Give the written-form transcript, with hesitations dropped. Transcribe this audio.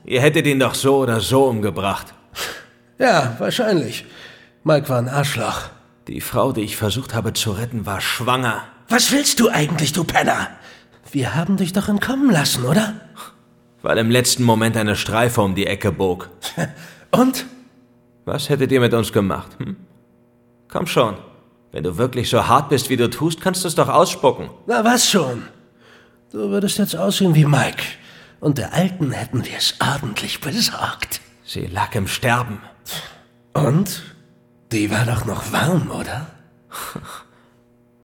Ihr hättet ihn doch so oder so umgebracht. Ja, wahrscheinlich. Mike war ein Arschloch. Die Frau, die ich versucht habe zu retten, war schwanger. Was willst du eigentlich, du Penner? Wir haben dich doch entkommen lassen, oder? Weil im letzten Moment eine Streife um die Ecke bog. Und? Was hättet ihr mit uns gemacht? Komm schon. Wenn du wirklich so hart bist, wie du tust, kannst du es doch ausspucken. Na was schon. Du würdest jetzt aussehen wie Mike. Und der Alten hätten wir es ordentlich besorgt. Sie lag im Sterben. Und? Die war doch noch warm, oder?